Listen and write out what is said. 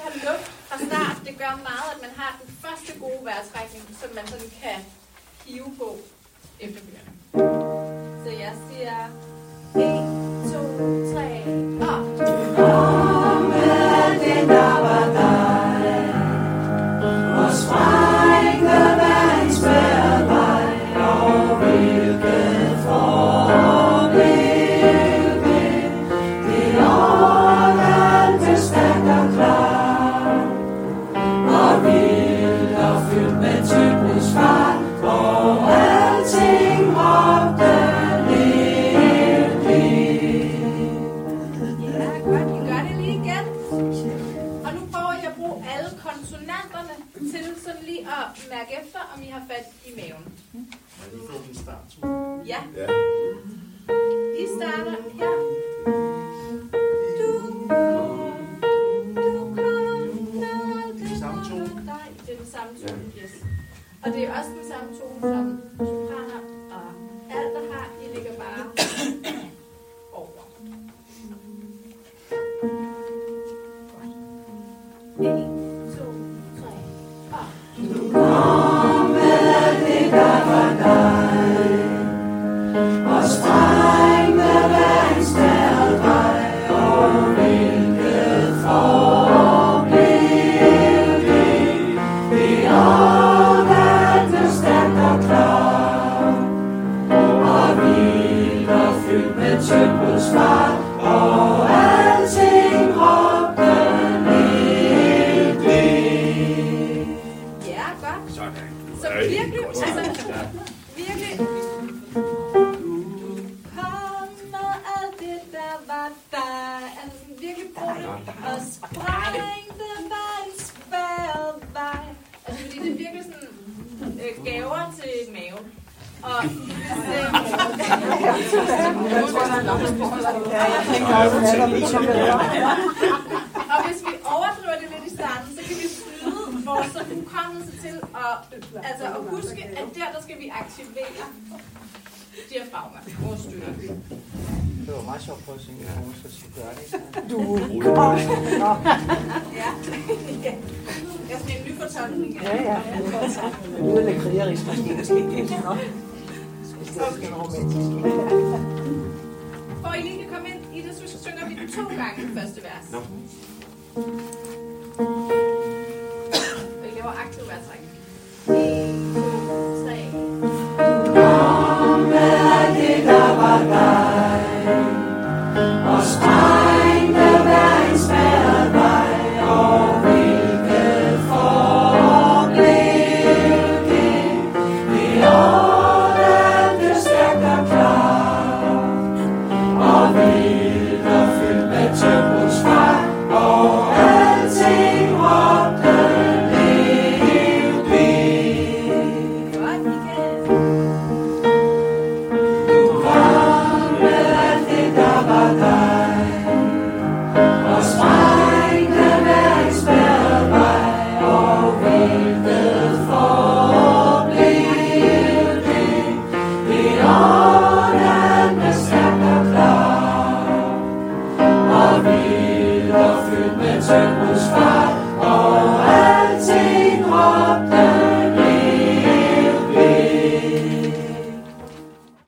her luft fra start, det gør meget, at man har den første gode vejrtrækning, som man sådan kan hive på efterfølgende. Så jeg siger 1, 2, 3, og... Om det der var dig, og sprængte vands hver vej, og hvilket forblik det overvandte stærkt og klar, og vildt og fyldt med typens fart, hvor alting råbte til sådan lige at mærke efter, om I har fat i maven. Må jeg lige få min starttur? Ja. I starter her. Du kom det er den samme tone. Det er den samme tone, yes. Og det er også den samme tone, som sopraner og alt der har. I ligger bare over. 1, 2, 3, og... Du kom med det, der var dig, og sprængte vands hver vej, og hvilket forblik det overvandte stærkt og klar, og vildt og fyldt med typens fart, og alting råbte så virkelig, virkelig. Du kom med alt det, der var dig. Altså virkelig brugt og sprængte vands hver vej. Altså fordi det er virkelig sådan gaver til maven. Og hvis vi overdriver det lidt i starten, så kan vi snyde vores hukommelse til at huske, at der skal vi aktivere diafragma, vores styrke. Det var meget sjovt at prøve at synge, at hun skulle gøre det. Du kom. Ja. Jeg skal en ny fortolkning. Ja. Nu er det krigerisk måske. Okay. For I lige kan komme ind i det, så synger vi 2 gange første vers.